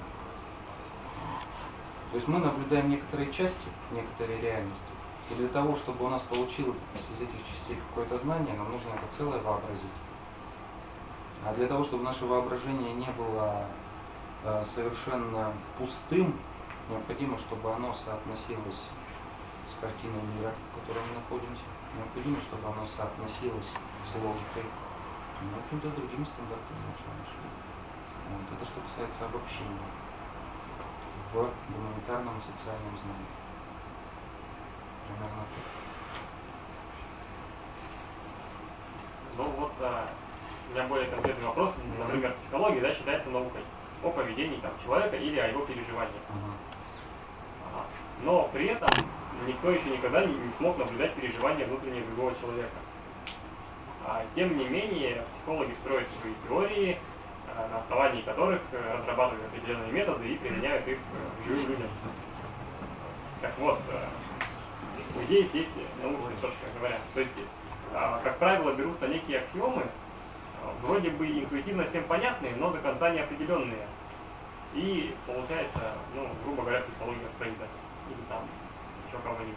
То есть мы наблюдаем некоторые части, некоторые реальности, и для того, чтобы у нас получилось из этих частей какое-то знание, нам нужно это целое вообразить. А для того, чтобы наше воображение не было совершенно пустым, необходимо, чтобы оно соотносилось с картиной мира, в которой мы находимся. Необходимо, чтобы оно соотносилось с логикой, и какими-то другими стандартами нашего мышления. Вот. Это что касается обобщения в гуманитарном и социальном знании. Примерно так. Ну вот, у меня более конкретный вопрос. Например, психология, да, считается наукой о поведении там, человека или о его переживаниях. Но при этом никто еще никогда не смог наблюдать переживания внутреннего другого человека. Тем не менее, психологи строят свои теории, на основании которых разрабатывают определенные методы и применяют их к живым людям. Так вот, у людей есть научная точка говоря. То есть как правило, берутся некие аксиомы, вроде бы интуитивно всем понятные, но до конца неопределенные. И получается, ну, грубо говоря, психология Фрейда или там еще кого-нибудь,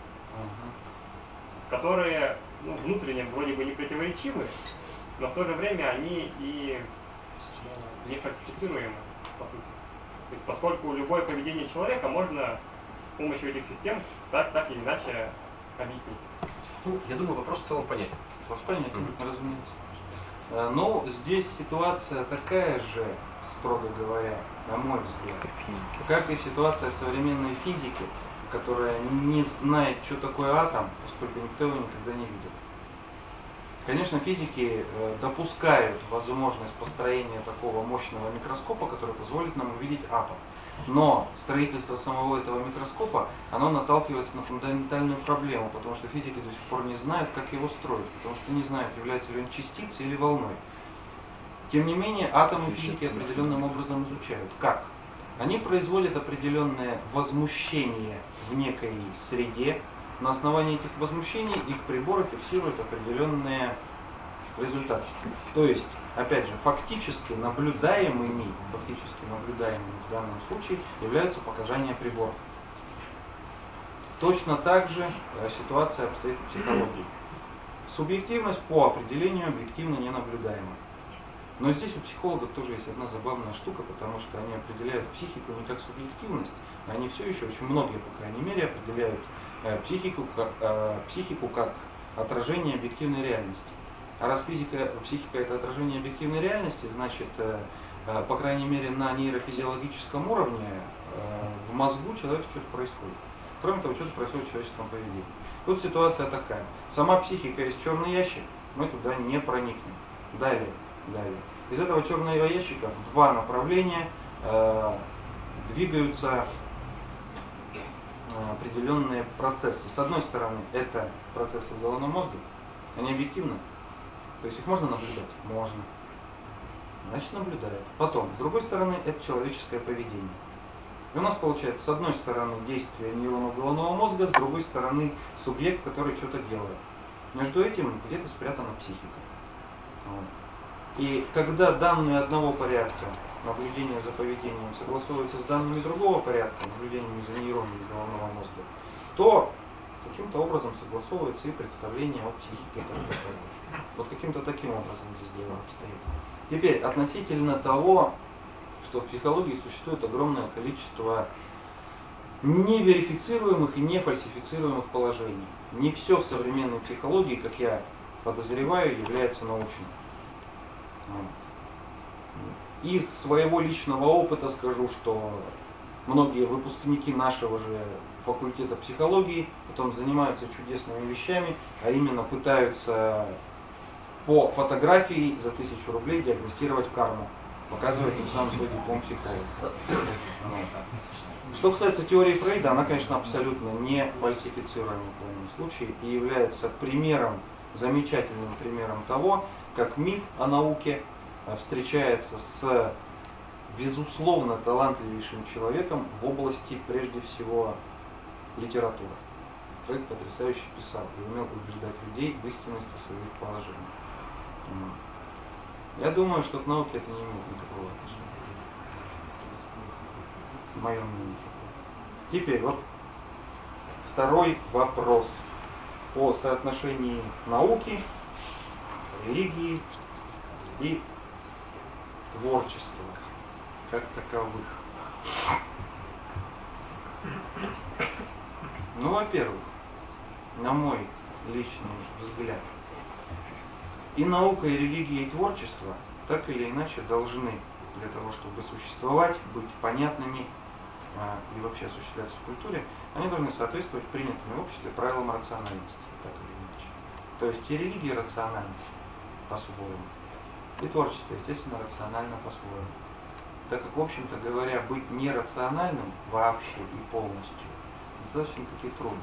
которые, ну, внутренне вроде бы не противоречивы, но в то же время они и не фальсифицируемы, по сути. То есть, поскольку любое поведение человека можно с помощью этих систем так или иначе объяснить. Ну, я думаю, вопрос в целом понятен. Вопрос понятен, разумеется. Но здесь ситуация такая же, строго говоря, на мой взгляд, как и ситуация в современной физике, которая не знает, что такое атом, поскольку никто его никогда не видел. Конечно, физики допускают возможность построения такого мощного микроскопа, который позволит нам увидеть атом. Но строительство самого этого микроскопа, оно наталкивается на фундаментальную проблему, потому что физики до сих пор не знают, как его строить, потому что не знают, является ли он частицей или волной. Тем не менее, атомы физики определенным образом изучают. Как? Они производят определенное возмущение в некой среде. На основании этих возмущений их приборы фиксируют определенные результаты. То есть, опять же, фактически наблюдаемыми в данном случае являются показания приборов. Точно так же ситуация обстоит в психологии. Субъективность по определению объективно ненаблюдаема. Но здесь у психологов тоже есть одна забавная штука, потому что они определяют психику не как субъективность, а они все еще, очень многие, по крайней мере, определяют психику как отражение объективной реальности. А раз психика это отражение объективной реальности, значит, по крайней мере, на нейрофизиологическом уровне в мозгу человека что-то происходит. Кроме того, что-то происходит в человеческом поведении. Тут ситуация такая. Сама психика есть черный ящик, мы туда не проникнем. Далее. Из этого черного ящика в два направления двигаются определенные процессы. С одной стороны, это процессы в головном мозге, они объективны. То есть их можно наблюдать? Можно. Значит, наблюдают. Потом, с другой стороны, это человеческое поведение. И у нас получается, с одной стороны, действие нейронов головного мозга, с другой стороны, субъект, который что-то делает. Между этим где-то спрятана психика. Вот. И когда данные одного порядка, наблюдение за поведением, согласовываются с данными другого порядка, наблюдениями за нейронами головного мозга, то каким-то образом согласовывается и представление о психике этого человека. Вот каким-то таким образом здесь дело обстоит. Теперь, относительно того, что в психологии существует огромное количество неверифицируемых и не фальсифицируемых положений. Не все в современной психологии, как я подозреваю, является научным. Из своего личного опыта скажу, что многие выпускники нашего же факультета психологии потом занимаются чудесными вещами, а именно пытаются по фотографии за 1000 рублей диагностировать карму, показывая тем самым свой диплом психолога. Что касается теории Фрейда, она, конечно, абсолютно не фальсифицируема в данном случае и является примером, замечательным примером того, как миф о науке встречается с безусловно талантливейшим человеком в области, прежде всего, литературы. Фрейд потрясающе писал и умел убеждать людей в истинности своих положений. Я думаю, что к науке это не имеет никакого отношения. Мое мнение. Теперь вот второй вопрос о соотношении науки, религии и творчества как таковых. Ну, во-первых, на мой личный взгляд, и наука, и религия, и творчество так или иначе должны для того, чтобы существовать, быть понятными и вообще осуществляться в культуре, они должны соответствовать принятым в обществе правилам рациональности, так или иначе. То есть и религия рациональна по-своему, и творчество, естественно, рационально по-своему. Так как, в общем-то говоря, быть нерациональным вообще и полностью достаточно-таки трудно.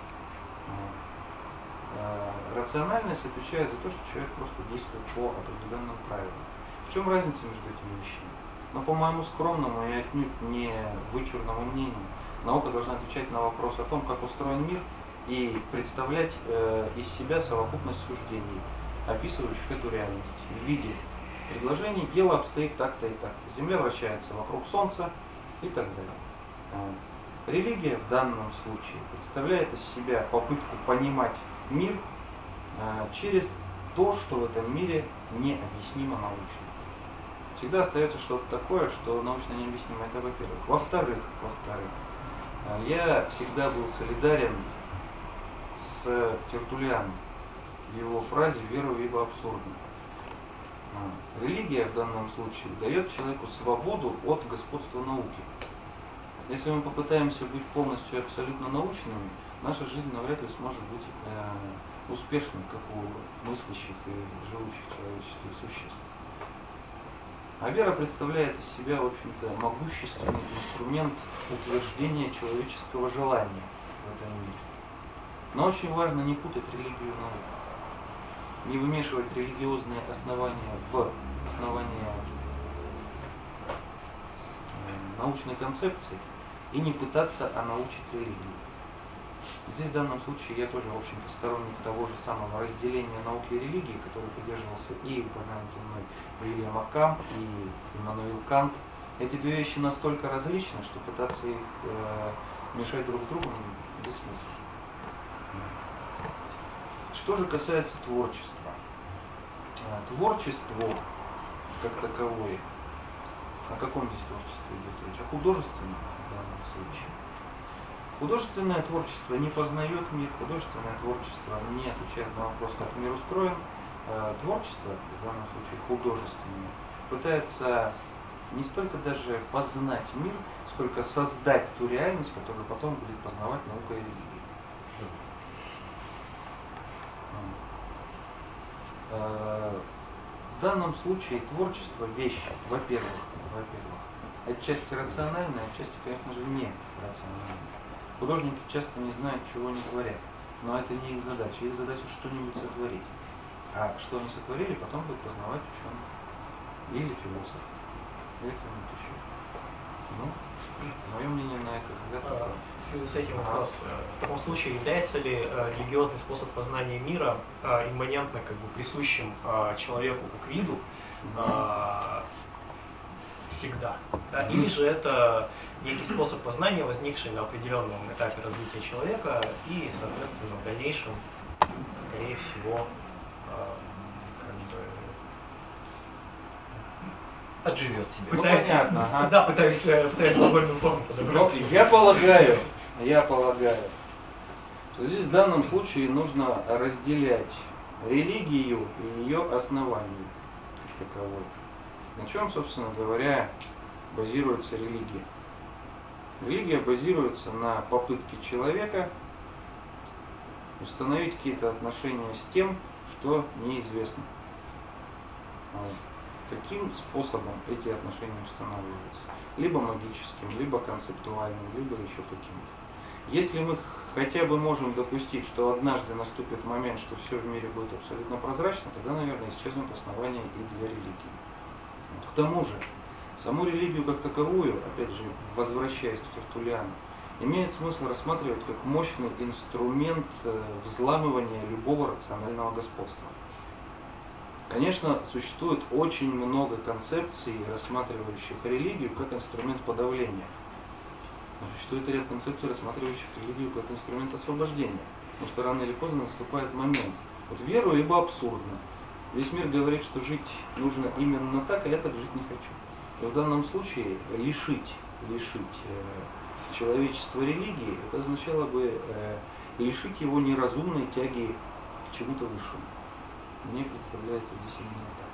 Рациональность отвечает за то, что человек просто действует по определенным правилам. В чем разница между этими вещами? Но по моему скромному и отнюдь не вычурному мнению, наука должна отвечать на вопрос о том, как устроен мир, и представлять из себя совокупность суждений, описывающих эту реальность в виде предложений: дело обстоит так-то и так-то, Земля вращается вокруг Солнца и так далее. Религия в данном случае представляет из себя попытку понимать мир через то, что в этом мире необъяснимо научно. Всегда остается что-то такое, что научно необъяснимо. Это во-первых. Во-вторых, я всегда был солидарен с Тертуллианом в его фразе «веру ибо абсурдно». Религия в данном случае дает человеку свободу от господства науки. Если мы попытаемся быть полностью абсолютно научными, наша жизнь навряд ли сможет быть успешной, как у мыслящих и живущих человеческих существ. А вера представляет из себя, в общем-то, могущественный инструмент утверждения человеческого желания в этом мире. Но очень важно не путать религию и науку, не вымешивать религиозные основания в основания научной концепции и не пытаться онаучить религию. Здесь в данном случае я тоже, в общем-то, сторонник того же самого разделения науки и религии, который придерживался и упомянутый мной Уильям Оккам и Иммануил Кант. Эти две вещи настолько различны, что пытаться их мешать друг другу бессмысленно. Что же касается творчества. Творчество, как таковое, о каком здесь творчестве идет речь? О художественном в данном случае. Художественное творчество не познает мир, художественное творчество не отвечает на вопрос, как мир устроен. Творчество, в данном случае художественное, пытается не столько даже познать мир, сколько создать ту реальность, которую потом будет познавать наука и религия. В данном случае творчество вещь, во-первых, отчасти рациональная, отчасти, конечно же, не рациональная. Художники часто не знают, чего они творят, но это не их задача. Их задача что-нибудь сотворить. А что они сотворили, потом будет познавать ученый или философ, или кто-нибудь еще. Ну, мое мнение на это взгляд. В связи с этим вопрос. В таком случае является ли религиозный способ познания мира имманентно, как бы присущим человеку как виду всегда? Да? Или же это некий способ познания, возникший на определенном этапе развития человека и, соответственно, в дальнейшем, скорее всего, отживет себе. Понятно. Ага. Да, пытаюсь глагольную форму подобрать. Я полагаю, что здесь в данном случае нужно разделять религию и ее основание как таковое. На чем, собственно говоря, базируется религия? Религия базируется на попытке человека установить какие-то отношения с тем, что неизвестно. Каким способом эти отношения устанавливаются? Либо магическим, либо концептуальным, либо еще каким-то. Если мы хотя бы можем допустить, что однажды наступит момент, что все в мире будет абсолютно прозрачно, тогда, наверное, исчезнут основания и для религии. К тому же, саму религию как таковую, опять же, возвращаясь к Тертуллиану, имеет смысл рассматривать как мощный инструмент взламывания любого рационального господства. Конечно, существует очень много концепций, рассматривающих религию как инструмент подавления. Но существует и ряд концепций, рассматривающих религию как инструмент освобождения. Потому что рано или поздно наступает момент. Вот веру либо абсурдно. Весь мир говорит, что жить нужно именно так, а я так жить не хочу. И в данном случае лишить человечества религии, это означало бы лишить его неразумной тяги к чему-то высшему. Мне представляется здесь именно так.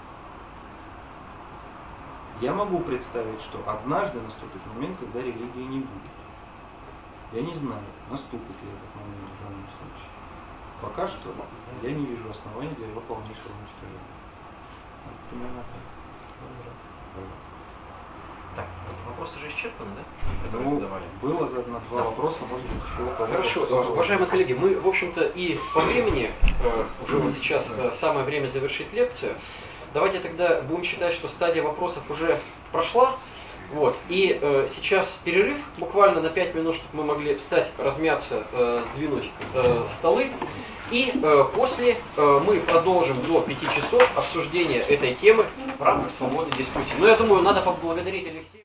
Я могу представить, что однажды наступит момент, когда религии не будет. Я не знаю, наступит ли этот момент в данном случае. Пока что я не вижу оснований для его полнейшего уничтожения. Вот примерно так. Так, вопросы же исчерпаны, да? Ну, было задано два вопроса, может быть, еще у кого-то. Хорошо, уважаемые коллеги, мы, в общем-то, и по времени, уже вот сейчас самое время завершить лекцию. Давайте тогда будем считать, что стадия вопросов уже прошла. Вот. И сейчас перерыв, буквально на 5 минут, чтобы мы могли встать, размяться, сдвинуть столы. И после мы продолжим до 5 часов обсуждение этой темы в рамках свободной дискуссии. Но я думаю, надо поблагодарить Алексея.